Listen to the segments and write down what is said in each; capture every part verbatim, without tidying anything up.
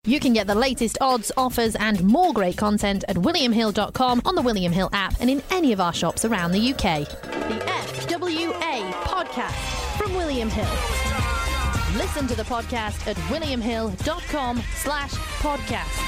You can get the latest odds, offers and more great content at william hill dot com, on the William Hill app and in any of our shops around the U K. The F W A Podcast from William Hill. Listen to the podcast at william hill dot com slash podcasts.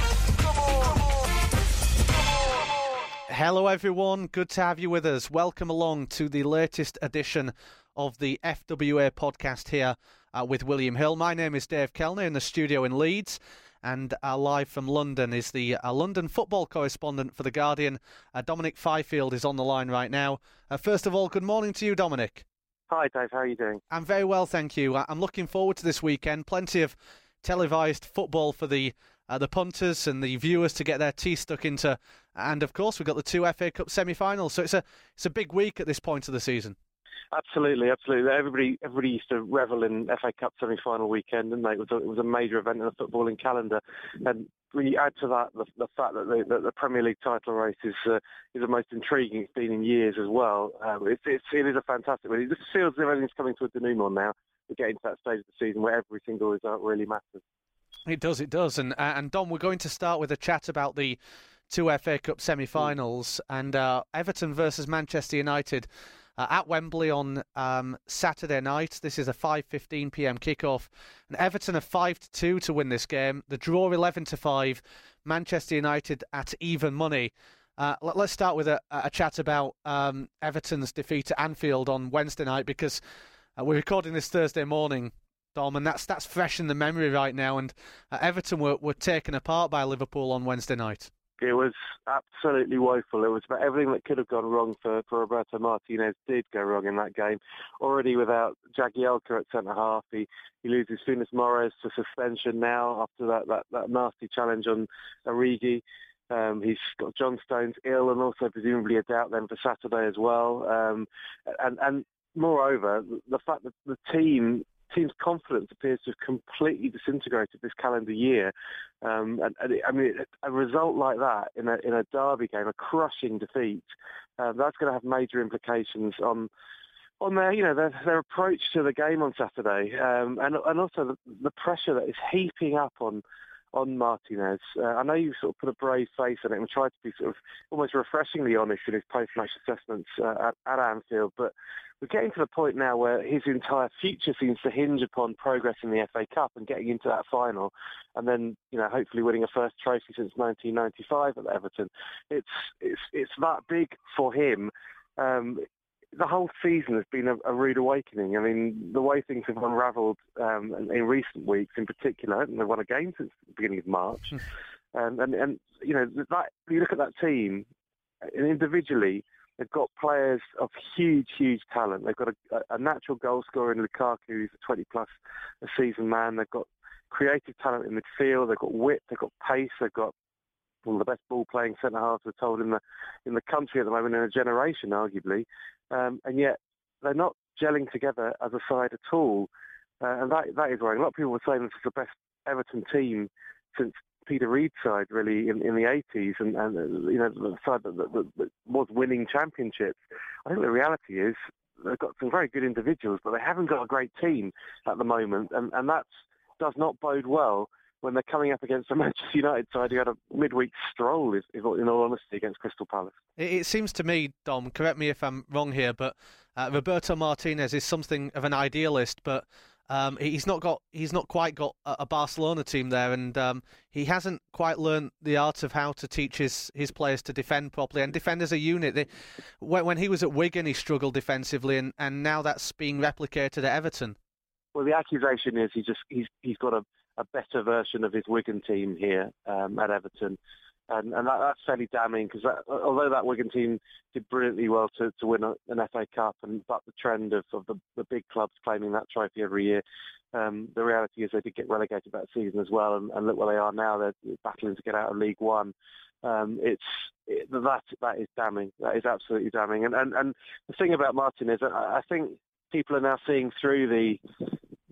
Hello everyone, good to have you with us. Welcome along to the latest edition of the F W A podcast here uh, with William Hill. My name is Dave Kellner in the studio in Leeds, and uh, live from London is the uh, London football correspondent for The Guardian. Uh, Dominic Fifield is on the line right now. Uh, first of all, good morning to you, Dominic. Hi Dave, how are you doing? I'm very well, thank you. I'm looking forward to this weekend. Plenty of televised football for the uh, the punters and the viewers to get their teeth stuck into, and of course we've got the two F A Cup semi-finals. So it's a it's a big week at this point of the season. Absolutely, absolutely. Everybody, everybody used to revel in F A Cup semi-final weekend, didn't they? It was a, it was a major event in the footballing calendar, and when you add to that the, the fact that the, that the Premier League title race is uh, is the most intriguing it's been in years as well. Um, it's, it's it is a fantastic one. It just feels as if everything's coming to a denouement now. We're getting to that stage of the season where every single result really matters. It does, it does, and uh, and Dom, we're going to start with a chat about the two F A Cup semi-finals mm. and uh, Everton versus Manchester United. Uh, at Wembley on um, Saturday night. This is a five fifteen p.m. kickoff. And Everton are five to two to win this game. The draw eleven to five. Manchester United at even money. Uh, let, let's start with a, a chat about um, Everton's defeat at Anfield on Wednesday night, because uh, we're recording this Thursday morning, Dom, and that's that's fresh in the memory right now. And uh, Everton were, were taken apart by Liverpool on Wednesday night. It was absolutely woeful. It was about everything that could have gone wrong for, for Roberto Martinez did go wrong in that game. Already without Jagielka at centre-half, he, he loses Funes Mori to suspension now after that, that, that nasty challenge on Origi. Um, he's got John Stones ill and also presumably a doubt then for Saturday as well. Um, and, and moreover, the fact that the team... team's confidence appears to have completely disintegrated this calendar year. Um, and, and it, I mean, a result like that in a in a derby game, a crushing defeat, uh, that's going to have major implications on on their you know their, their approach to the game on Saturday, um, and and also the, the pressure that is heaping up on. on Martinez. Uh, I know you sort of put a brave face on it and tried to be sort of almost refreshingly honest in his post-match assessments uh, at, at Anfield, but we're getting to the point now where his entire future seems to hinge upon progress in the F A Cup and getting into that final, and then you know hopefully winning a first trophy since nineteen ninety-five at Everton. It's it's it's that big for him. Um, The whole season has been a, a rude awakening. I mean, the way things have unravelled um, in, in recent weeks, in particular, and they've won a game since the beginning of March. and, and and you know, that you look at that team, and individually, they've got players of huge, huge talent. They've got a, a natural goal scorer in Lukaku, who's a twenty-plus a season man. They've got creative talent in midfield. They've got wit. They've got pace. They've got one of the best ball-playing centre-halves we're told in the in the country at the moment, in a generation, arguably. Um, and yet they're not gelling together as a side at all. Uh, and that that is worrying. A lot of people were saying this is the best Everton team since Peter Reid's side, really, in, in the eighties, and, and uh, you know, the side that, that, that was winning championships. I think the reality is they've got some very good individuals, but they haven't got a great team at the moment, and, and that does not bode well when they're coming up against a Manchester United side who had a midweek stroll, if, if, in all honesty, against Crystal Palace. It, it seems to me, Dom, correct me if I'm wrong here, but uh, Roberto Martinez is something of an idealist, but um, he's not got he's not quite got a, a Barcelona team there, and um, he hasn't quite learned the art of how to teach his, his players to defend properly and defend as a unit. They, when, when he was at Wigan, he struggled defensively, and, and now that's being replicated at Everton. Well, the accusation is he just he's he's got a a better version of his Wigan team here um, at Everton. And, and that, that's fairly damning, because although that Wigan team did brilliantly well to, to win a, an F A Cup and buck the trend of, of the, the big clubs claiming that trophy every year, um, the reality is they did get relegated that season as well. And, and look where they are now. They're battling to get out of League One. Um, it's it, that that is damning. That is absolutely damning. And and, and the thing about Martinez, I, I think people are now seeing through the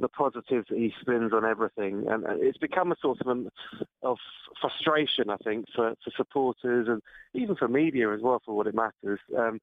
the positives that he spins on everything, and it's become a sort of of frustration, I think, for, for supporters and even for media as well, for what it matters. Um,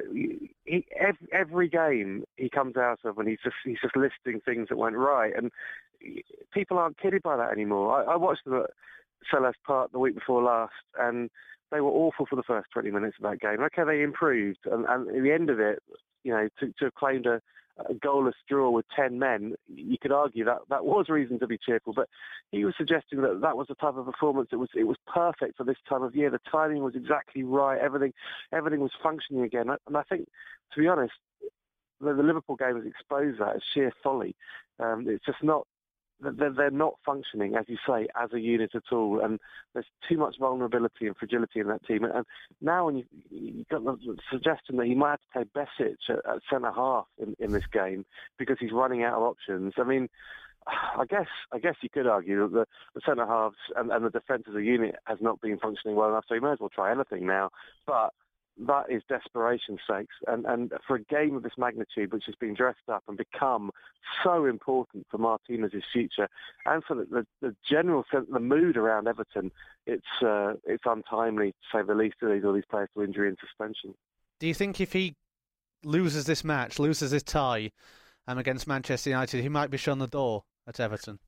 he, every, every game he comes out of, and he's just he's just listing things that went right, and people aren't kidded by that anymore. I, I watched them at Selhurst Park the week before last, and they were awful for the first twenty minutes of that game. Okay, they improved, and, and at the end of it, you know, to, to have claimed a, a goalless draw with ten men, you could argue that that was reason to be cheerful. But he was suggesting that that was the type of performance that was it was perfect for this time of year. The timing was exactly right. Everything, everything was functioning again. And I think, to be honest, the, the Liverpool game has exposed that as sheer folly. Um, it's just not. They're, they're not functioning, as you say, as a unit at all, and there's too much vulnerability and fragility in that team. And now, when you, you've got the suggestion that he might have to play Besic at, at centre half in, in this game because he's running out of options. I mean, I guess I guess you could argue that the, the centre halves and, and the defence as a unit has not been functioning well enough, so he may as well try anything now. But that is desperation sakes. And, and for a game of this magnitude, which has been dressed up and become so important for Martinez's future and for the, the, the general sense, the mood around Everton, it's uh, it's untimely, to say the least, to lead all these players to injury and suspension. Do you think if he loses this match, loses this tie um, against Manchester United, he might be shown the door at Everton?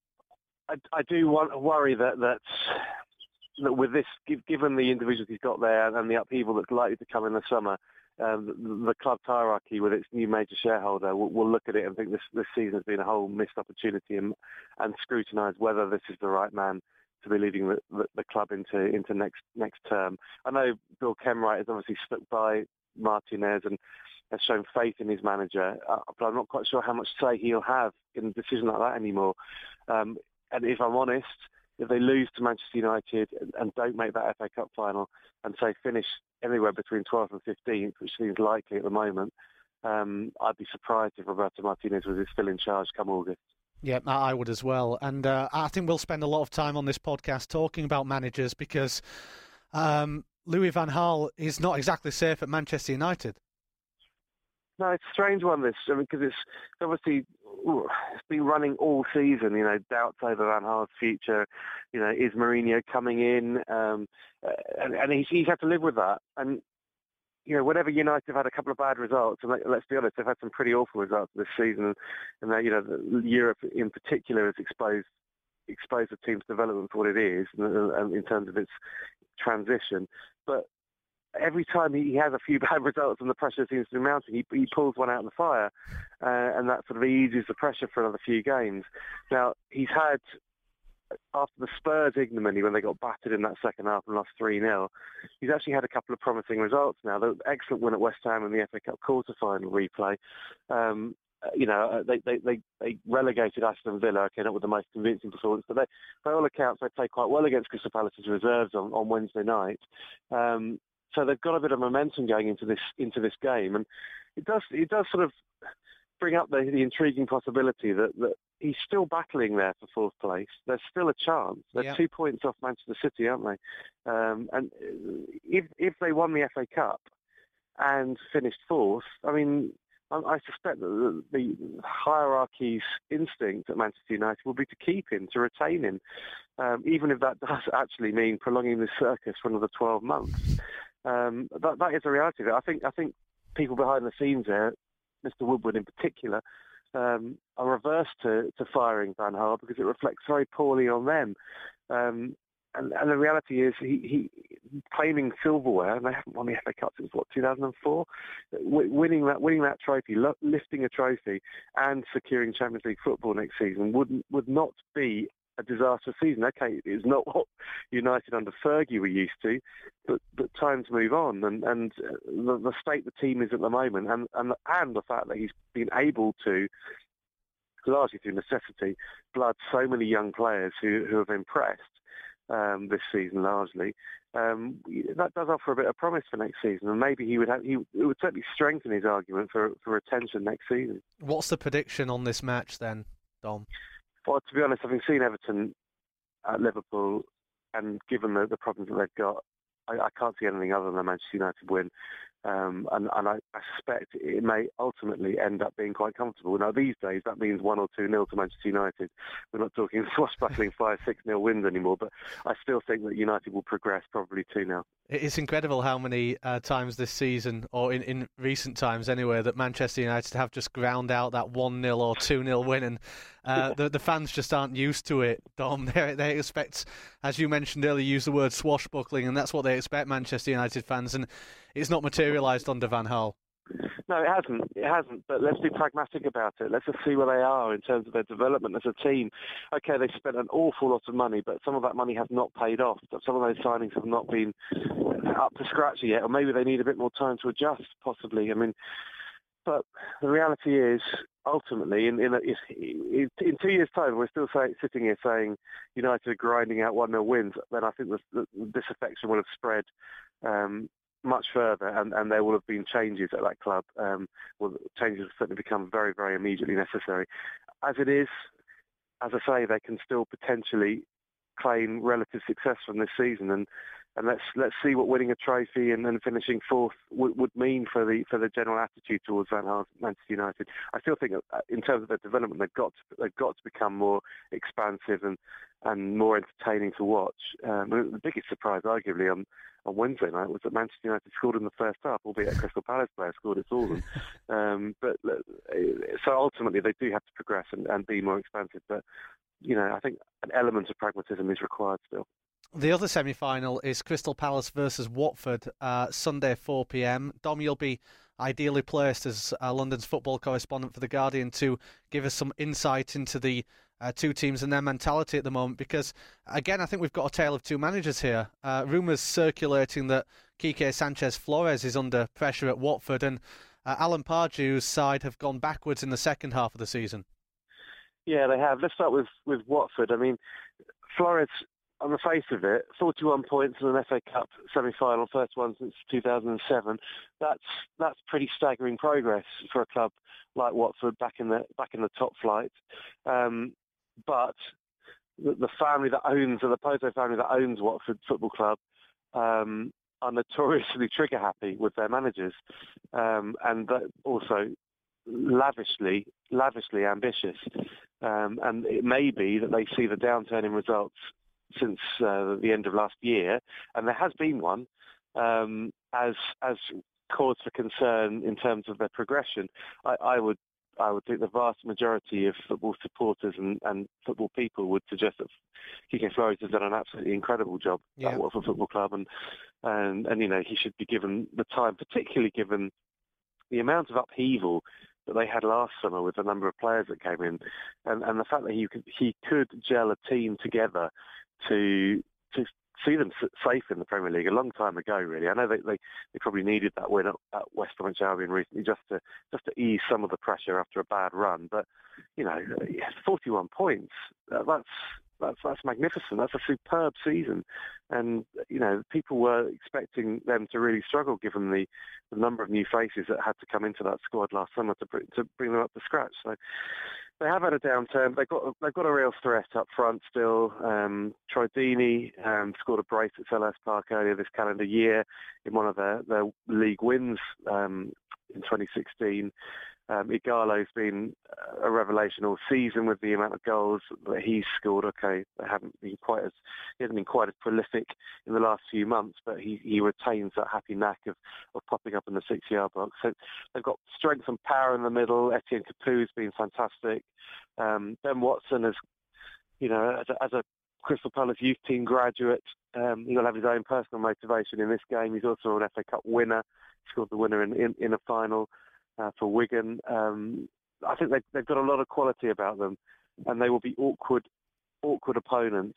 I, I do want, worry that... that that with this, given the individuals he's got there and the upheaval that's likely to come in the summer, um, the, the club's hierarchy with its new major shareholder will, will look at it and think this, this season has been a whole missed opportunity and, and scrutinise whether this is the right man to be leading the, the, the club into into next next term. I know Bill Kenwright has obviously stuck by Martinez and has shown faith in his manager, uh, but I'm not quite sure how much say he'll have in a decision like that anymore. Um, and if I'm honest, if they lose to Manchester United and, and don't make that F A Cup final and say finish anywhere between twelfth and fifteenth, which seems likely at the moment, um, I'd be surprised if Roberto Martinez was still in charge come August. Yeah, I would as well. And uh, I think we'll spend a lot of time on this podcast talking about managers because um, Louis van Gaal is not exactly safe at Manchester United. No, it's a strange one, this, I mean, because it's obviously ooh, it's been running all season, you know, doubts over Van Gaal's future. You know, is Mourinho coming in? Um, and and he's, he's had to live with that. And, you know, whenever United have had a couple of bad results, and let's be honest, they've had some pretty awful results this season, and, they, you know, Europe in particular has exposed exposed the team's development for what it is, and in terms of its transition. But every time he has a few bad results and the pressure seems to be mounting, he, he pulls one out of the fire, uh, and that sort of eases the pressure for another few games. Now, he's had, after the Spurs ignominy when they got battered in that second half and lost three nil, he's actually had a couple of promising results now. The excellent win at West Ham in the F A Cup quarter-final replay. Um, you know, they, they, they, they relegated Aston Villa, okay, not with the most convincing performance, but they, by all accounts, they played quite well against Crystal Palace's reserves on, on Wednesday night. Um, So they've got a bit of momentum going into this into this game, and it does it does sort of bring up the, the intriguing possibility that, that he's still battling there for fourth place. There's still a chance. They're yeah. two points off Manchester City, aren't they? Um, and if if they won the F A Cup and finished fourth, I mean, I, I suspect that the, the hierarchy's instinct at Manchester United will be to keep him, to retain him, um, even if that does actually mean prolonging the circus for another twelve months. Um, that, that is the reality of it. I think I think people behind the scenes there, Mister Woodward in particular, um, are averse to, to firing Van Gaal because it reflects very poorly on them. Um, and, and the reality is he, he claiming silverware, and they haven't won the F A Cup since, what, two thousand four? W- winning that winning that trophy, lo- lifting a trophy and securing Champions League football next season would would not be a disastrous season. Okay, it's not what United under Fergie were used to, but, but times move on, and, and the, the state the team is at the moment, and, and and the fact that he's been able to, largely through necessity, blood so many young players who, who have impressed um, this season largely, um, that does offer a bit of promise for next season, and maybe he would have, he it would certainly strengthen his argument for, for retention next season. What's the prediction on this match then, Dom? Well, to be honest, having seen Everton at Liverpool, and given the, the problems that they've got, I, I can't see anything other than a Manchester United win. Um, and, and I, I suspect it may ultimately end up being quite comfortable. Now, these days, that means one or two nil to Manchester United. We're not talking swashbuckling five, six nil wins anymore, but I still think that United will progress probably two nil. It's incredible how many uh, times this season, or in, in recent times anyway, that Manchester United have just ground out that one nil or two nil win, and uh, the, the fans just aren't used to it, Dom. They, they expect, as you mentioned earlier, use the word swashbuckling, and that's what they expect, Manchester United fans, and it's not materialised under Van Gaal. No, it hasn't. It hasn't. But let's be pragmatic about it. Let's just see where they are in terms of their development as a team. Okay, they've spent an awful lot of money, but some of that money has not paid off. Some of those signings have not been up to scratch yet, or maybe they need a bit more time to adjust, possibly. I mean, but the reality is, ultimately, in in, a, in, in two years' time, we're still say, sitting here saying United are grinding out one nil wins. Then I think this, this disaffection will have spread Um, much further, and, and there will have been changes at that club. Um, well, changes have certainly become very, very immediately necessary. As it is, as I say, they can still potentially claim relative success from this season, and, and let's let's see what winning a trophy and, and finishing fourth would, would mean for the for the general attitude towards Van Gaal's Manchester United. I still think, in terms of their development, they've got to, they've got to become more expansive and and more entertaining to watch. Um, the biggest surprise, arguably, on on Wednesday night was that Manchester United scored in the first half, albeit a Crystal Palace player scored it all. um, but so ultimately they do have to progress and, and be more expansive. But you know, I think an element of pragmatism is required still. The other semi-final is Crystal Palace versus Watford, uh, Sunday four p.m. Dom, you'll be ideally placed as uh, London's football correspondent for The Guardian to give us some insight into the uh, two teams and their mentality at the moment, because, again, I think we've got a tale of two managers here. Uh, rumours circulating that Quique Sanchez-Flores is under pressure at Watford, and uh, Alan Pardew's side have gone backwards in the second half of the season. Yeah, they have. Let's start with, with Watford. I mean, Flores, on the face of it, forty-one points in an F A Cup semi-final, first one since two thousand seven. That's that's pretty staggering progress for a club like Watford back in the back in the top flight. Um, but the, the family that owns, or the Poto family that owns Watford Football Club, um, are notoriously trigger happy with their managers, um, and also lavishly, lavishly ambitious. Um, and it may be that they see the downturn in results since uh, the end of last year, and there has been one, um, as as cause for concern in terms of their progression. I, I would I would think the vast majority of football supporters and, and football people would suggest that Quique Flores has done an absolutely incredible job yeah. at Watford Football Club, and, and and you know he should be given the time, particularly given the amount of upheaval that they had last summer with the number of players that came in, and, and the fact that he could he could gel a team together to to see them safe in the Premier League a long time ago, really. I know they they, they probably needed that win at, at West Bromwich Albion recently just to just to ease some of the pressure after a bad run. But you know, forty-one points, that's that's that's magnificent. That's a superb season, and you know, people were expecting them to really struggle given the, the number of new faces that had to come into that squad last summer to bring, to bring them up to scratch. So they have had a downturn. They've got they've got a real threat up front still. Um, Troy Deeney um, scored a brace at Selhurst Park earlier this calendar year in one of their, their league wins um, in twenty sixteen. Um, Igalo's been a revelation all season with the amount of goals that he's scored. Okay, they haven't been quite as he hasn't been quite as prolific in the last few months, but he, he retains that happy knack of, of popping up in the six-yard box. So they've got strength and power in the middle. Etienne Capoue has been fantastic. Um, Ben Watson has, you know, as a, as a Crystal Palace youth team graduate, um, he'll have his own personal motivation in this game. He's also an F A Cup winner. He scored the winner in, in, in a final. Uh, for Wigan. Um, I think they've, they've got a lot of quality about them, and they will be awkward, awkward opponents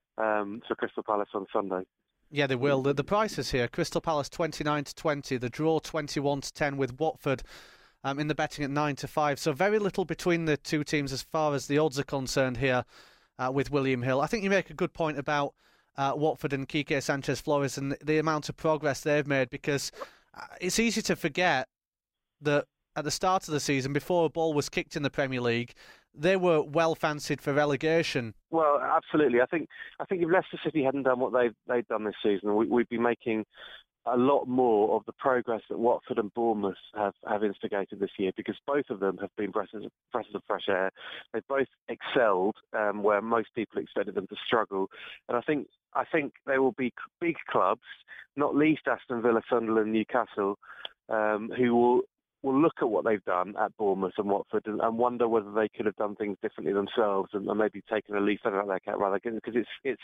um, for Crystal Palace on Sunday. Yeah, they will. The, the prices here: Crystal Palace twenty-nine to twenty, the draw twenty-one to ten, with Watford um, in the betting at nine to five. So very little between the two teams as far as the odds are concerned here uh, with William Hill. I think you make a good point about uh, Watford and Quique Sanchez-Flores and the amount of progress they've made, because uh, it's easy to forget that at the start of the season, before a ball was kicked in the Premier League, they were well fancied for relegation. Well, absolutely. I think I think if Leicester City hadn't done what they've they've done this season, we, we'd be making a lot more of the progress that Watford and Bournemouth have, have instigated this year, because both of them have been breaths of, breaths of fresh air. They've both excelled um, where most people expected them to struggle. And I think I think there will be big clubs, not least Aston Villa, Sunderland, Newcastle, um, who will will look at what they've done at Bournemouth and Watford and, and wonder whether they could have done things differently themselves and, and maybe taken a leaf out of their cap rather, because it's it's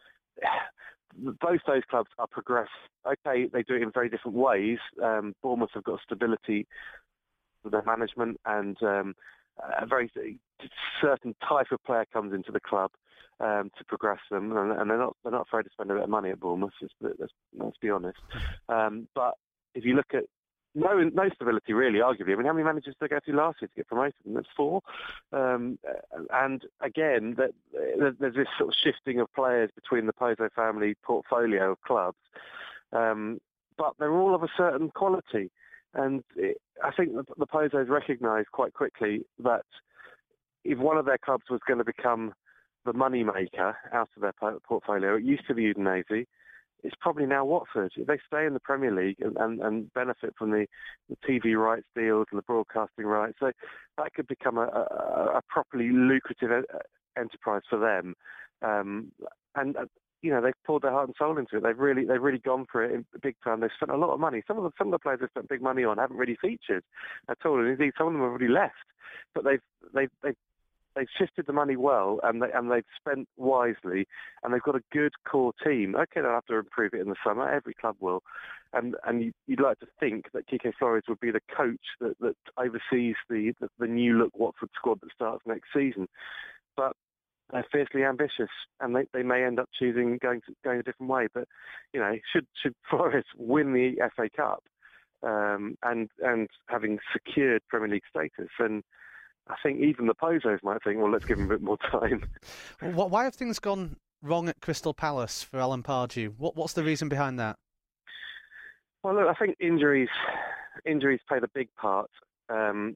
both those clubs are progressive. Okay, they do it in very different ways. Um, Bournemouth have got stability with their management, and um, a very certain type of player comes into the club um, to progress them, and, and they're not they're not afraid to spend a bit of money at Bournemouth. Let's, let's, let's be honest. Um, but if you look at No, no stability really, arguably. I mean, how many managers did they go through last year to get promoted? And that's four. Um, and again, that, there's this sort of shifting of players between the Pozzo family portfolio of clubs. Um, but they're all of a certain quality. And it, I think the, the Pozzos recognised quite quickly that if one of their clubs was going to become the money maker out of their portfolio, it used to be Udinese. It's probably now Watford. If they stay in the Premier League and, and, and benefit from the, the T V rights deals and the broadcasting rights, so that could become a, a, a properly lucrative enterprise for them. Um, and uh, you know, they've poured their heart and soul into it. They've really they've really gone for it in big time. They've spent a lot of money. Some of the some of the players they've spent big money on haven't really featured at all, and indeed some of them have already left. But they've they've they've They've shifted the money well, and, they, and they've spent wisely, and they've got a good core team. Okay, they'll have to improve it in the summer. Every club will. And and you'd like to think that Quique Flores would be the coach that, that oversees the, the, the new-look Watford squad that starts next season. But they're fiercely ambitious, and they, they may end up choosing going to, going a different way. But, you know, should, should Flores win the F A Cup um, and, and having secured Premier League status, then I think even the Pozzos might think, well, let's give him a bit more time. Well, why have things gone wrong at Crystal Palace for Alan Pardew? What, what's the reason behind that? Well, look, I think injuries injuries played a big part. Um,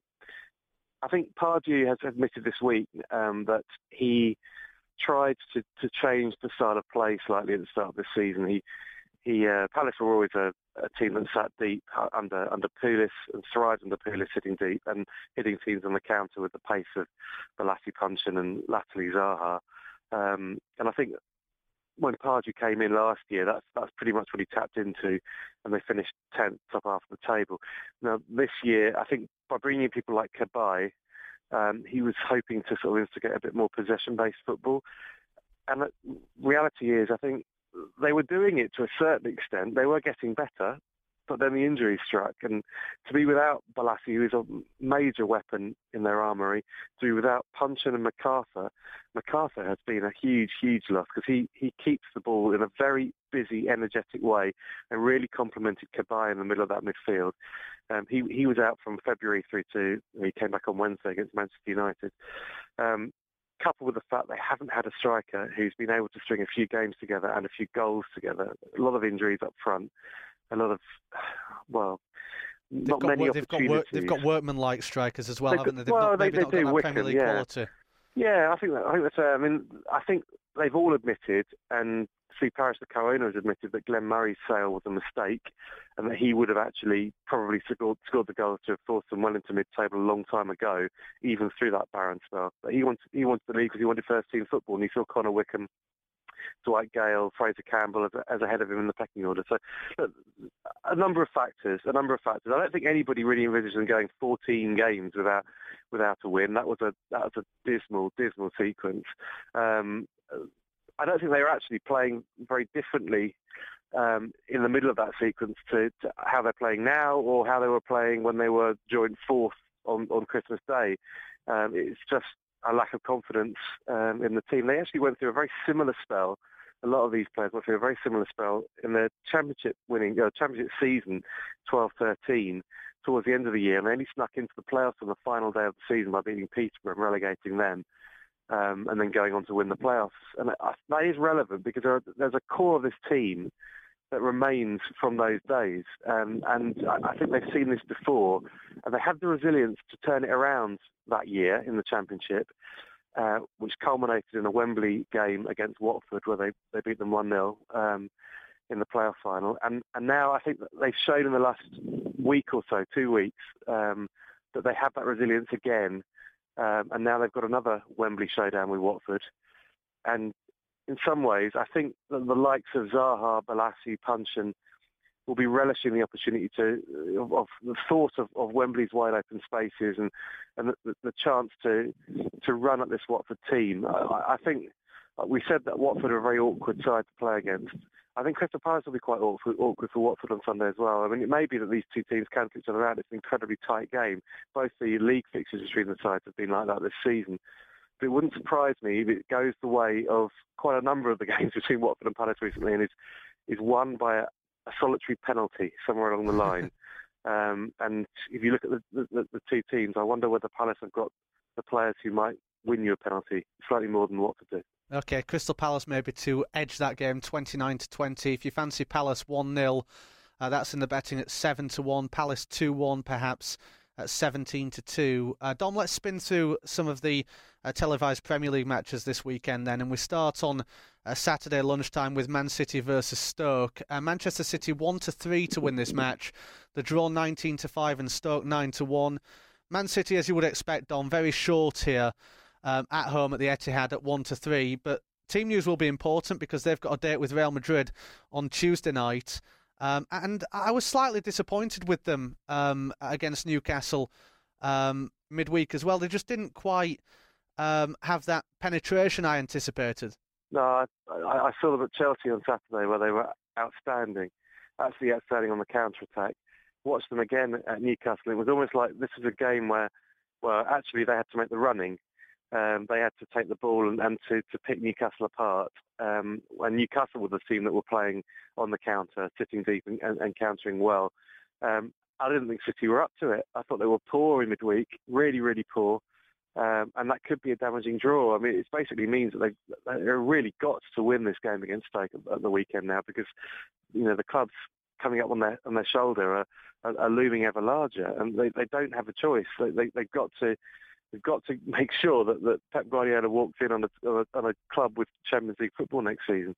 I think Pardew has admitted this week um, that he tried to, to change the style of play slightly at the start of the season. He He, uh, Palace were always a, a team that sat deep under under Pulis and thrived under Pulis, sitting deep and hitting teams on the counter with the pace of Balassi Puncheon and latterly Zaha. Um, and I think when Pardew came in last year, that's that's pretty much what he tapped into, and they finished tenth, top half of the table. Now this year, I think by bringing in people like Cabaye, um, he was hoping to sort of instigate a bit more possession-based football. And the reality is, I think they were doing it to a certain extent. They were getting better, but then the injury struck. And to be without Balassi, who is a major weapon in their armoury, to be without Puncheon and MacArthur, MacArthur has been a huge, huge loss because he, he keeps the ball in a very busy, energetic way and really complemented Cabaye in the middle of that midfield. Um, he he was out from February through to, he came back on Wednesday against Manchester United. Um, coupled with the fact they haven't had a striker who's been able to string a few games together and a few goals together. A lot of injuries up front, a lot of, well, they've not got, many they've opportunities. Got work, they've got workman-like strikers as well, they've haven't got, they? They've well, not, they, maybe they not do got that Wickham, Premier League yeah. quality. Yeah, I think that, I think that's. Uh, I mean, I think they've all admitted, and Steve Parish, the co-owner, has admitted that Glenn Murray's sale was a mistake, and that he would have actually probably scored, scored the goals to have forced them well into mid-table a long time ago, even through that barren spell. But he wanted he wanted to leave because he wanted first-team football, and he saw Connor Wickham, Dwight Gale, Fraser Campbell as, as ahead of him in the pecking order. So look, a number of factors, a number of factors. I don't think anybody really envisaged them going fourteen games without without a win. That was a that was a dismal, dismal sequence. Um, I don't think they were actually playing very differently um, in the middle of that sequence to, to how they're playing now or how they were playing when they were joint fourth on, on Christmas Day. Um, it's just a lack of confidence um, in the team. They actually went through a very similar spell. A lot of these players went through a very similar spell in their championship winning, uh, championship season, twelve thirteen, towards the end of the year, and they only snuck into the playoffs on the final day of the season by beating Peterborough and relegating them. Um, and then going on to win the playoffs. And that is relevant because there are, there's a core of this team that remains from those days. Um, and I, I think they've seen this before. And they had the resilience to turn it around that year in the Championship, uh, which culminated in a Wembley game against Watford where they, they beat them one nil. Um, in the playoff final. And, and now I think that they've shown in the last week or so, two weeks, um, that they have that resilience again. Um, and now they've got another Wembley showdown with Watford. And in some ways, I think that the likes of Zaha, Balassi, Puncheon will be relishing the opportunity to, of, of the thought of, of Wembley's wide open spaces and, and the, the chance to to run at this Watford team. I, I think we said that Watford are a very awkward side to play against. I think Crystal Palace will be quite awkward, awkward for Watford on Sunday as well. I mean, it may be that these two teams cancel each other out. It's an incredibly tight game. Both the league fixtures between the sides have been like that this season. But it wouldn't surprise me if it goes the way of quite a number of the games between Watford and Palace recently and is, is won by a, a solitary penalty somewhere along the line. um, and if you look at the, the, the two teams, I wonder whether Palace have got the players who might win you a penalty slightly more than Watford do. Okay, Crystal Palace maybe to edge that game twenty-nine to twenty. If you fancy Palace one nil, uh, that's in the betting at seven to one. Palace two one perhaps at seventeen to two. Uh, Dom, let's spin through some of the uh, televised Premier League matches this weekend then. And we start on uh, Saturday lunchtime with Man City versus Stoke. Uh, Manchester City one to three to win this match. The draw nineteen to five and Stoke nine to one. Man City, as you would expect, Dom, very short here. Um, at home at the Etihad at one to three, but team news will be important because they've got a date with Real Madrid on Tuesday night, um, and I was slightly disappointed with them um, against Newcastle um, midweek as well. They just didn't quite um, have that penetration I anticipated. No, I, I saw them at Chelsea on Saturday where they were outstanding, actually outstanding on the counter-attack. Watched them again at Newcastle. It was almost like this was a game where, well, actually they had to make the running. Um, they had to take the ball and, and to, to pick Newcastle apart. Um, and Newcastle were the team that were playing on the counter, sitting deep and, and, and countering well. Um, I didn't think City were up to it. I thought they were poor in midweek, really, really poor. Um, and that could be a damaging draw. I mean, it basically means that they, they've really got to win this game against Stoke at, at the weekend now because, you know, the clubs coming up on their on their shoulder are, are, are looming ever larger. And they, they don't have a choice. They, they, they've got to... We've got to make sure that, that Pep Guardiola walks in on a, on a, on a club with Champions League football next season.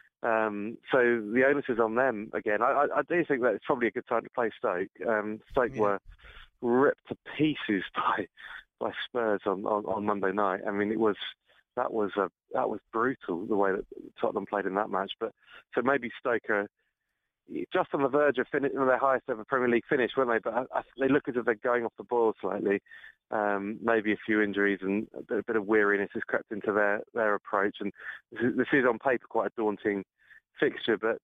Um, so the onus is on them again. I, I, I do think that it's probably a good time to play Stoke. Um, Stoke yeah. were ripped to pieces by by Spurs on, on, on Monday night. I mean, it was that was a, that was brutal the way that Tottenham played in that match. But so maybe Stoke are just on the verge of finishing their highest ever Premier League finish, weren't they? But I, I, they look as if they're going off the boil slightly. Um, maybe a few injuries and a bit, a bit of weariness has crept into their, their approach. And this is, this is on paper quite a daunting fixture, but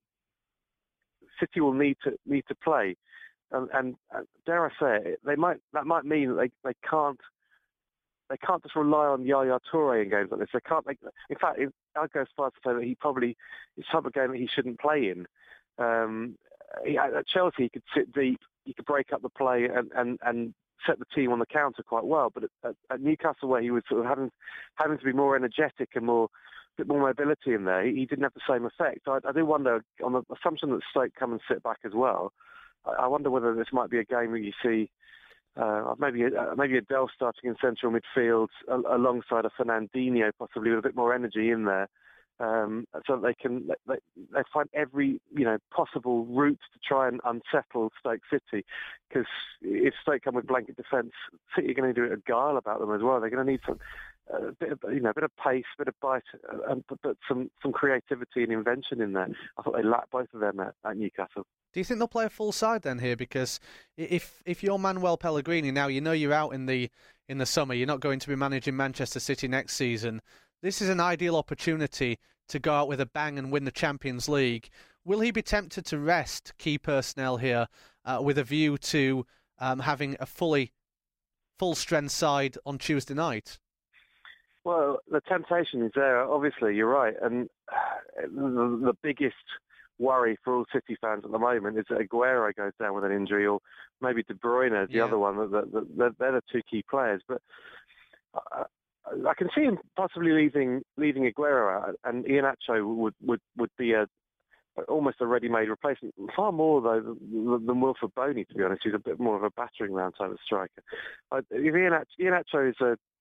City will need to need to play. And, and, and dare I say it, they might that might mean that they, they can't they can't just rely on Yaya Toure in games like this. They can't. They, in fact, it, I'd go as far as to say that he probably it's the type of game that he shouldn't play in. Um, he, at Chelsea, he could sit deep, he could break up the play and, and, and set the team on the counter quite well. But at, at Newcastle, where he was sort of having having to be more energetic and more bit more mobility in there, he, he didn't have the same effect. I, I do wonder, on the assumption that Stoke come and sit back as well, I, I wonder whether this might be a game where you see uh, maybe uh, maybe Adele starting in central midfield uh, alongside a Fernandinho, possibly with a bit more energy in there. Um, so that they can they, they find every you know possible route to try and unsettle Stoke City, because if Stoke come with blanket defence, City are going to do it a guile about them as well. They're going to need some a bit of you know a bit of pace, a bit of bite, uh, and but, but some some creativity and invention in there. I thought they lacked both of them at, at Newcastle. Do you think they'll play a full side then here? Because if if you're Manuel Pellegrini now, you know you're out in the in the summer. You're not going to be managing Manchester City next season. This is an ideal opportunity to go out with a bang and win the Champions League. Will he be tempted to rest key personnel here uh, with a view to um, having a fully full-strength side on Tuesday night? Well, the temptation is there. Obviously, you're right. And the, the biggest worry for all City fans at the moment is that Aguero goes down with an injury, or maybe De Bruyne is the yeah. other one. The, the, the, they're the two key players. But uh, I can see him possibly leaving leaving Aguero out, and Iheanacho would, would, would be a almost a ready-made replacement. Far more though than Wilfred Boney, to be honest. He's a bit more of a battering ram type of striker. Uh, if Iheanacho, Iheanacho is a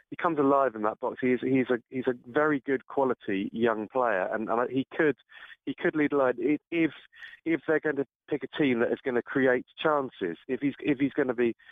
he comes alive in that box. He's he's a he's a very good quality young player, and, and he could he could lead the line if if they're going to pick a team that is going to create chances. If he's if he's going to be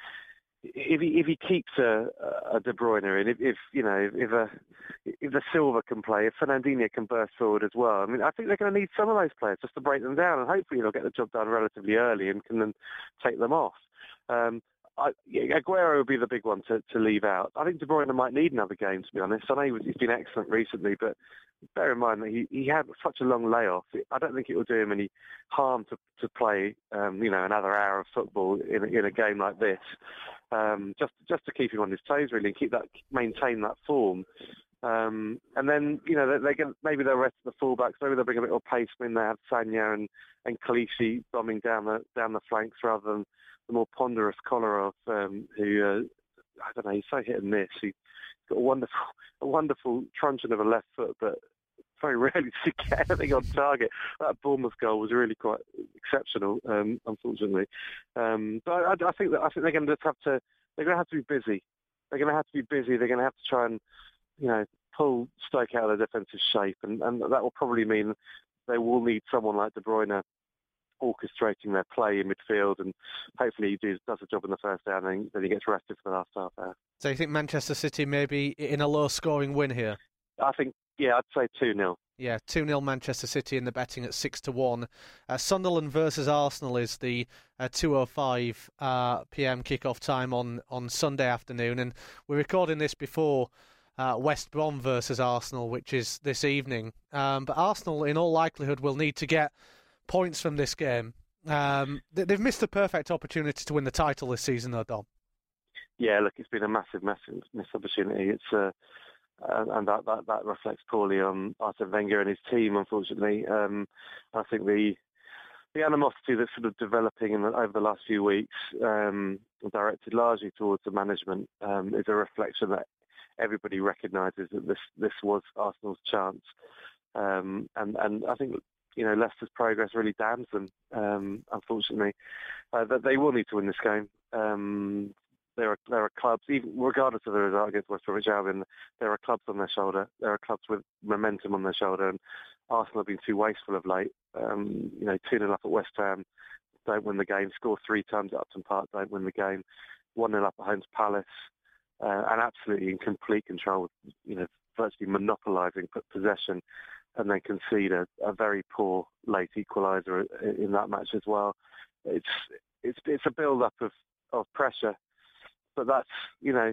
if he if he keeps a, a De Bruyne in, if, if you know if a if the Silva can play, if Fernandinho can burst forward as well. I mean, I think they're going to need some of those players just to break them down, and hopefully they'll get the job done relatively early and can then take them off. Um, I, yeah, Aguero would be the big one to, to leave out. I think De Bruyne might need another game, to be honest. I know he was, he's been excellent recently, but bear in mind that he, he had such a long layoff. I don't think it will do him any harm to, to play, um, you know, another hour of football in, in a game like this, um, just just to keep him on his toes, really, and keep that maintain that form. Um, and then, you know, they, they get, maybe they'll rest the fullbacks. Maybe they'll bring a bit more pace when they have Sagna and and Clichy bombing down the down the flanks rather than the more ponderous Kolarov, um, who, uh, I don't know, he's so hit and miss. He's got a wonderful, a wonderful truncheon of a left foot, but very rarely does he get anything on target. That Bournemouth goal was really quite exceptional, um, unfortunately. Um, but I, I think that I think they're going to have to, they're going to have to be busy. They're going to have to be busy. They're going to have to try and, you know, pull Stoke out of their defensive shape, and, and that will probably mean they will need someone like De Bruyne orchestrating their play in midfield, and hopefully he does, does a job in the first hour, and then, then he gets rested for the last half hour. So you think Manchester City may be in a low-scoring win here? I think, yeah, I'd say two nil. Yeah, two nil Manchester City in the betting at six to one. Uh, Sunderland versus Arsenal is the uh, two oh five uh, p m kickoff time on, on Sunday afternoon, and we're recording this before uh, West Brom versus Arsenal, which is this evening. Um, but Arsenal, in all likelihood, will need to get points from this game. Um, they've missed the perfect opportunity to win the title this season, though, Dom. Yeah, look, it's been a massive, massive missed opportunity. It's uh, and that, that that reflects poorly on Arsene Wenger and his team, unfortunately. Um, I think the the animosity that's sort of developing in the, over the last few weeks, um, directed largely towards the management, um, is a reflection that everybody recognises that this this was Arsenal's chance, um, and and I think, you know, Leicester's progress really damns them, um, unfortunately. Uh, that they will need to win this game. Um, there are there are clubs, even regardless of the result against West Bromwich Albion, there are clubs on their shoulder. There are clubs with momentum on their shoulder, and Arsenal have been too wasteful of late. Um, you know, two nil up at West Ham, don't win the game. Score three times at Upton Park, don't win the game. one nil up at home to Palace, uh, and absolutely in complete control, you know, virtually monopolising possession, and then concede a, a very poor late equaliser in that match as well. It's it's it's a build-up of, of pressure, but that's, you know,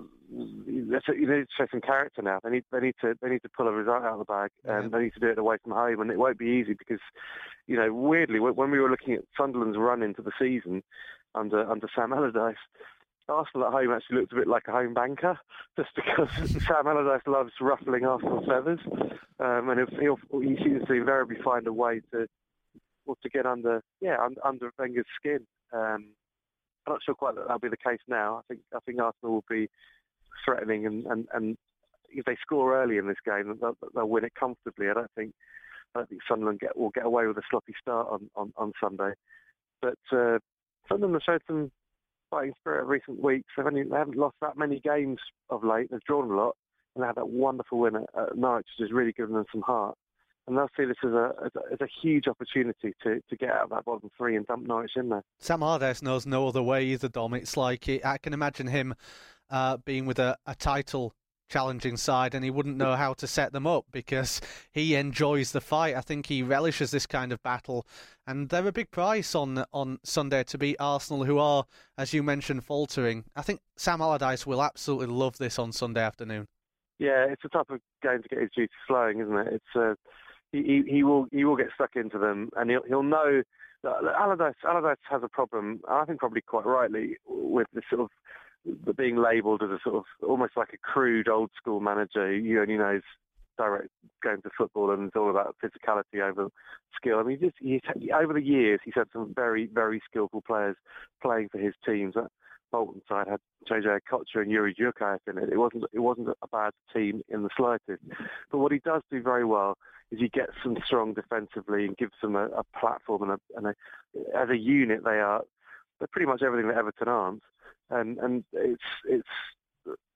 that's a, you need to show some character now. They need they need to they need to pull a result out of the bag, and yeah. They need to do it away from home, and it won't be easy because, you know, weirdly when we were looking at Sunderland's run into the season under under Sam Allardyce, Arsenal at home actually looked a bit like a home banker, just because Sam Allardyce loves ruffling Arsenal's feathers, um, and he'll, he seems to invariably find a way to well, to get under yeah under, under Wenger's skin. Um, I'm not sure quite that that'll be the case now. I think I think Arsenal will be threatening, and, and, and if they score early in this game, they'll, they'll win it comfortably. I don't think I don't think Sunderland get, will get away with a sloppy start on, on, on Sunday. But uh, Sunderland have showed some fighting spirit of recent weeks. They've only they haven't lost that many games of late. They've drawn a lot, and they had that wonderful win at, at Norwich, which has really given them some heart. And they'll see this as a, as a as a huge opportunity to, to get out of that bottom three and dump Norwich in there. Sam Allardyce knows no other way either, Dom. It's like he, I can imagine him uh, being with a, a title challenging side, and he wouldn't know how to set them up because he enjoys the fight. I think he relishes this kind of battle, and they're a big price on on Sunday to beat Arsenal, who are, as you mentioned, faltering. I think Sam Allardyce will absolutely love this on Sunday afternoon. Yeah, it's a type of game to get his juices flowing, isn't it? It's uh, he, he will he will get stuck into them, and he'll he'll know that Allardyce Allardyce has a problem. I think probably quite rightly with this sort of being labelled as a sort of almost like a crude old school manager who only knows direct going to football and it's all about physicality over skill. I mean, just, he's, over the years he's had some very very skillful players playing for his teams. That Bolton side had J J Okocha and Yuri Djurkaeff in it. It wasn't it wasn't a bad team in the slightest. But what he does do very well is he gets them strong defensively and gives them a, a platform, and, a, and a, as a unit they are they're pretty much everything that Everton aren't. And and it's it's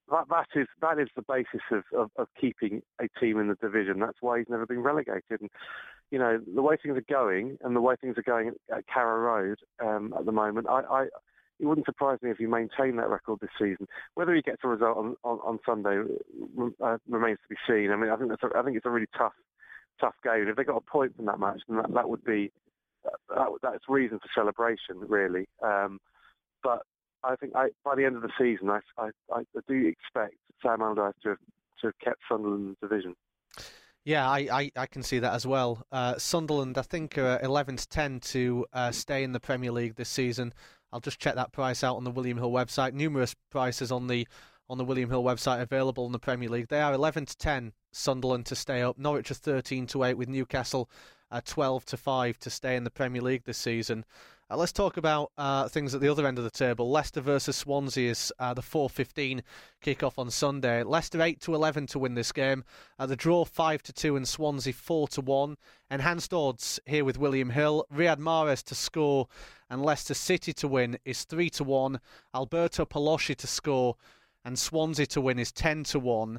that that is that is the basis of, of, of keeping a team in the division. That's why he's never been relegated. And you know, the way things are going, and the way things are going at, at Carrow Road um, at the moment, I, I it wouldn't surprise me if he maintained that record this season. Whether he gets a result on on, on Sunday uh, remains to be seen. I mean, I think that's a, I think it's a really tough tough game. If they got a point from that match, then that, that would be that, that's reason for celebration, really. Um, but I think I, by the end of the season, I, I, I do expect Sam Allardyce to have, to have kept Sunderland in the division. Yeah, I, I, I can see that as well. Uh, Sunderland, I think, are eleven to ten to uh, stay in the Premier League this season. I'll just check that price out on the William Hill website. Numerous prices on the on the William Hill website available in the Premier League. They are eleven to ten, Sunderland, to stay up. Norwich are thirteen to eight, with Newcastle uh, twelve to five to stay in the Premier League this season. Uh, let's talk about uh, things at the other end of the table. Leicester versus Swansea is uh, the four fifteen kick-off on Sunday. Leicester eight to eleven to win this game. Uh, the draw five to two and Swansea four to one. Enhanced odds here with William Hill. Riyad Mahrez to score and Leicester City to win is three to one. Alberto Palosci to score and Swansea to win is ten to one.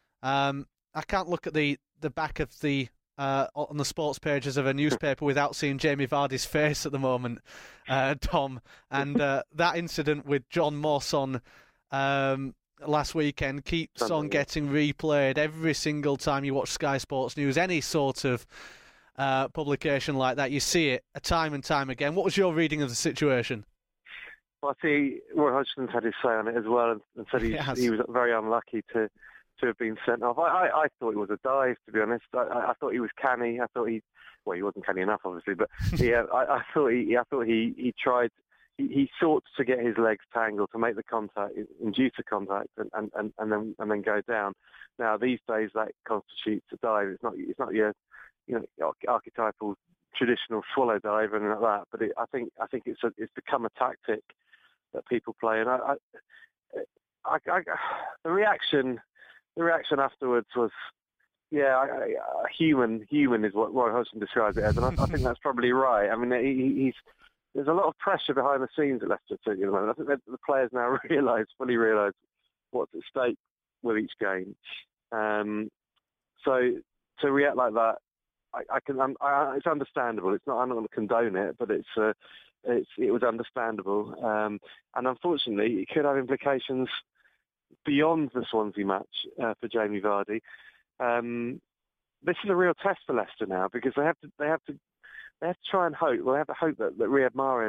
Um, I can't look at the, the back of the Uh, on the sports pages of a newspaper without seeing Jamie Vardy's face at the moment, uh, Tom. And uh, that incident with John Moss on um, last weekend keeps on getting replayed every single time you watch Sky Sports News. Any sort of uh, publication like that, you see it time and time again. What was your reading of the situation? Well, I see Roy Hodgson's had his say on it as well, and, and said he, yes. he was very unlucky to to have been sent off. I, I, I thought it was a dive, to be honest. I, I thought he was canny. I thought he, well, he wasn't canny enough, obviously, but yeah, I, I thought he, I thought he, he tried, he, he sought to get his legs tangled to make the contact, induce a contact, and, and, and, and then and then go down. Now these days that constitutes a dive. It's not, it's not your, you know, archetypal traditional swallow dive and like that. But it, I think, I think it's a, it's become a tactic that people play, and I, I, I, I the reaction. The reaction afterwards was, yeah, I, I, human. Human is what Roy Hodgson describes it as, and I, I think that's probably right. I mean, he, he's there's a lot of pressure behind the scenes at Leicester City at the moment. I think the players now realise, fully realise, what's at stake with each game. Um, so to react like that, I, I can. I'm, I, it's understandable. It's not. I'm not going to condone it, but it's. Uh, it's. It was understandable, um, and unfortunately, it could have implications beyond the Swansea match uh, for Jamie Vardy. Um, this is a real test for Leicester now, because they have to they have to they have to try and hope. Well, they have to hope that, that Riyad Mahrez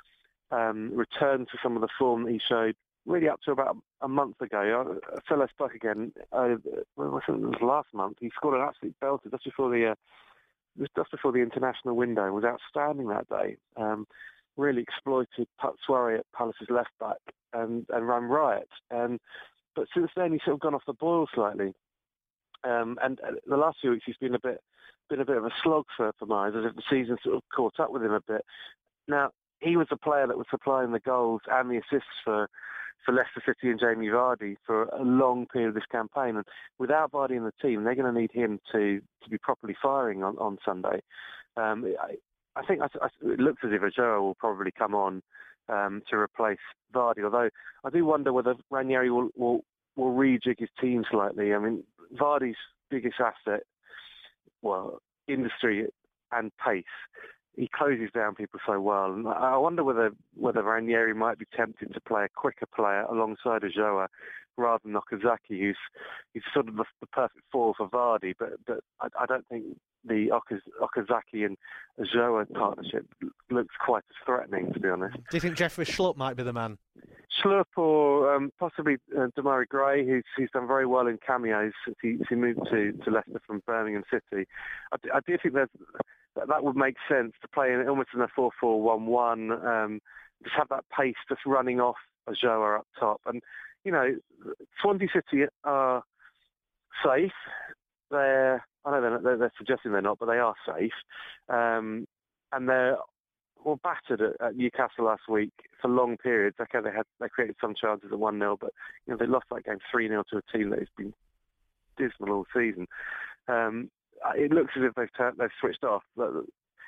um, returns to some of the form that he showed really up to about a month ago. Uh, Selhurst Park again. Uh, well, I think it was last month. He scored an absolute belter just before the uh, just before the international window. It was outstanding that day. Um, really exploited Pat Soiree at Palace's left back and, and ran riot. Um, but since then, he's sort of gone off the boil slightly. Um, and uh, the last few weeks, he's been a bit been a bit of a slog for, for Mahrez, as if the season sort of caught up with him a bit. Now, he was the player that was supplying the goals and the assists for, for Leicester City and Jamie Vardy for a long period of this campaign. And without Vardy in the team, they're going to need him to, to be properly firing on, on Sunday. Um, I, I think I, I, it looks as if Ajoa will probably come on um, to replace Vardy, although I do wonder whether Ranieri will, will, will rejig his team slightly. I mean, Vardy's biggest asset, well, industry and pace. He closes down people so well, and I wonder whether whether Ranieri might be tempted to play a quicker player alongside Ajoa rather than Okazaki, who's he's sort of the, the perfect four for Vardy. But but I, I don't think the Okaz, Okazaki and Ajoa partnership looks quite as threatening, to be honest. Do you think Jeffrey Schlupp might be the man? Schlupp or um, possibly uh, Demarai Gray, who's, who's done very well in cameos since he, since he moved to, to Leicester from Birmingham City. I, I do think there's, that that would make sense to play in almost in a four four one one, um, just have that pace just running off Ajoa up top. And, you know, Swansea City are safe. They're, I know they're, they're, they're suggesting they're not, but they are safe. Um, and they're well battered at, at Newcastle last week for long periods. Okay, they had they created some chances at one nil, but you know they lost that game three nil to a team that has been dismal all season. Um, it looks as if they've turned, they've switched off. It,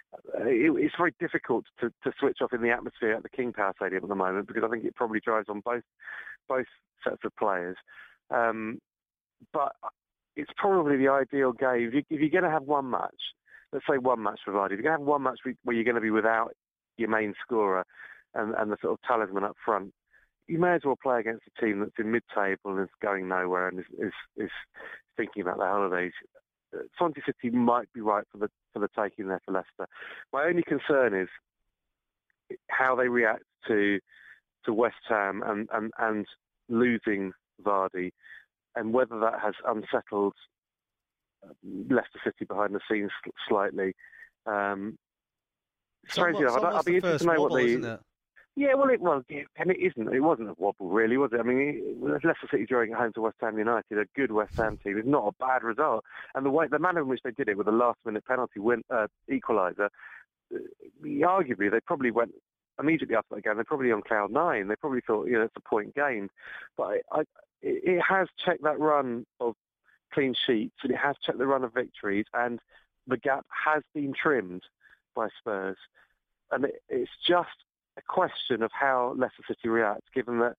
it's very difficult to, to switch off in the atmosphere at the King Power Stadium at the moment, because I think it probably drives on both both sets of players. Um, but it's probably the ideal game. If, you, if you're going to have one match, let's say one match for Vardy, if you're going to have one match where you're going to be without your main scorer and, and the sort of talisman up front, you may as well play against a team that's in mid-table and is going nowhere and is, is, is thinking about their holidays. Swansea City might be right for the for the taking there for Leicester. My only concern is how they react to to West Ham and, and, and losing Vardy, and whether that has unsettled Leicester City behind the scenes slightly. Um, strange enough, I'd, I'd be interested to know wobble, what they. Isn't it? Yeah, well, it was, and it isn't. It wasn't a wobble, really, was it? I mean, Leicester City drawing at home to West Ham United, a good West Ham team, is not a bad result. And the way, the manner in which they did it with a last-minute penalty win, uh, equaliser, uh, arguably they probably went immediately after that game. They're probably on cloud nine. They probably thought, you know, it's a point gained. But I, I, it has checked that run of clean sheets, and it has checked the run of victories, and the gap has been trimmed by Spurs. And it, it's just a question of how Leicester City reacts, given that,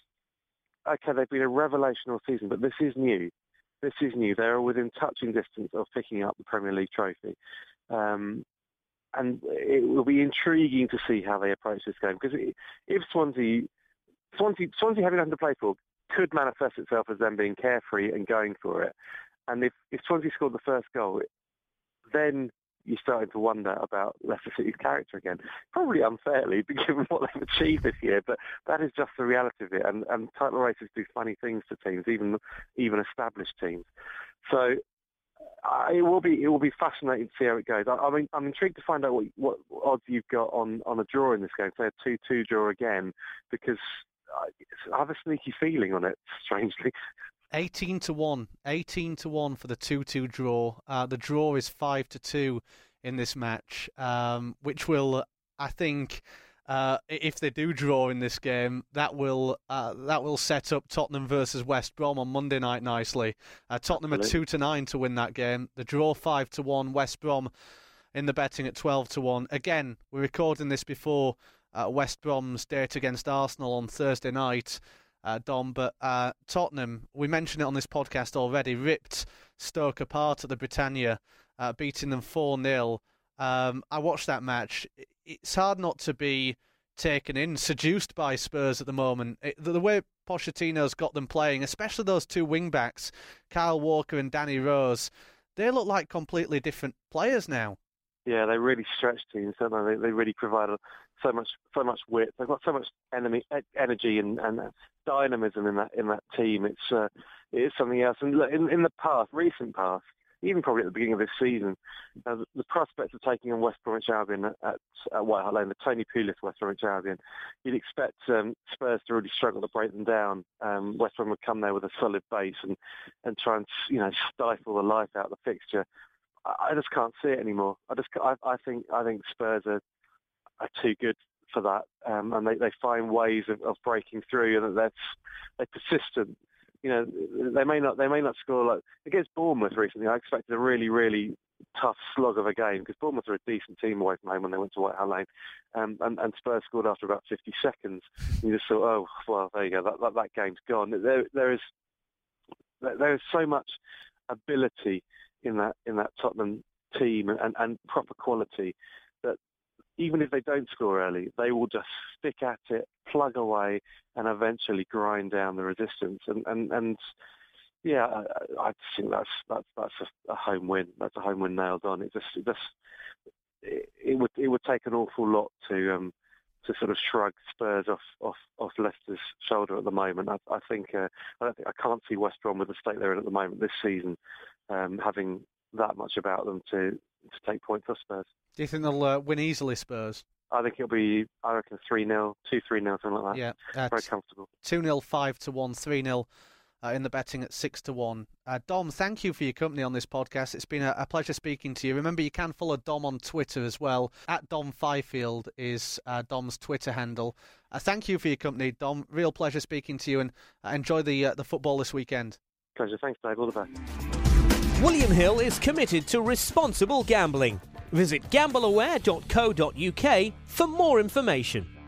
okay, they've been a revelation all season, but this is new. This is new. They are within touching distance of picking up the Premier League trophy. Um, and it will be intriguing to see how they approach this game, because if Swansea, Swansea, Swansea having nothing to play for, could manifest itself as them being carefree and going for it. And if, if Swansea scored the first goal, then you're starting to wonder about Leicester City's character again. Probably unfairly, given what they've achieved this year, but that is just the reality of it. And, and title races do funny things to teams, even even established teams. So uh, it will be it will be fascinating to see how it goes. I, I mean, I'm intrigued to find out what, what odds you've got on, on a draw in this game, say a two two draw again, because I have a sneaky feeling on it, strangely. eighteen to one. eighteen to one for the two two draw. Uh, the draw is five to two in this match, um, which will, I think, uh, if they do draw in this game, that will uh, that will set up Tottenham versus West Brom on Monday night nicely. Uh, Tottenham Absolutely. are two to nine to win that game. The draw five to one. West Brom in the betting at twelve to one. Again, we're recording this before uh, West Brom's date against Arsenal on Thursday night. Uh, Dom, but uh, Tottenham, we mentioned it on this podcast already, ripped Stoke apart at the Britannia, uh, beating them four nil. Um, I watched that match. It's hard not to be taken in, seduced by Spurs at the moment. It, the, the way Pochettino's got them playing, especially those two wing-backs, Kyle Walker and Danny Rose, they look like completely different players now. Yeah, they really stretch teams, don't they? They, they really provide so much, so much width. They've got so much enemy, energy and, and dynamism in that in that team. It's uh, it is something else. And look, in, in the past, recent past, even probably at the beginning of this season, uh, the, the prospects of taking on West Bromwich Albion at, at, at White Hart Lane, the Tony Pulis West Bromwich Albion, you'd expect um, Spurs to really struggle to break them down. Um, West Brom would come there with a solid base and, and try and, you know, stifle the life out of the fixture. I just can't see it anymore. I just, I, I think, I think Spurs are, are too good for that, um, and they, they find ways of, of breaking through, and that's they're persistent. You know, they may not, they may not score like against Bournemouth recently. I expected a really, really tough slog of a game because Bournemouth are a decent team away from home when they went to White Hart Lane, um, and, and Spurs scored after about fifty seconds. And you just thought, oh, well, there you go, that that, that game's gone. There, there is, there is so much ability in that in that Tottenham team and, and proper quality that even if they don't score early, they will just stick at it, plug away, and eventually grind down the resistance. And and, and yeah, I, I think that's that's that's a, a home win. That's a home win nailed on. It just it just it, it would it would take an awful lot to um to sort of shrug Spurs off off, off Leicester's shoulder at the moment. I, I think uh, I don't think I can't see West Brom with the state they're in at the moment this season um, having that much about them to to take points off Spurs. Do you think they'll uh, win easily, Spurs? I think it'll be, I reckon, three nil, two three nil, something like that. Yeah, uh, very comfortable. two nil, five to one, three nil uh, in the betting at six to one. Uh, Dom, thank you for your company on this podcast. It's been a, a pleasure speaking to you. Remember, you can follow Dom on Twitter as well. At Dom Fifield is uh, Dom's Twitter handle. Uh, thank you for your company, Dom. Real pleasure speaking to you, and uh, enjoy the uh, the football this weekend. Pleasure. Thanks, Dave. All the best. William Hill is committed to responsible gambling. Visit gamble aware dot co dot uk for more information.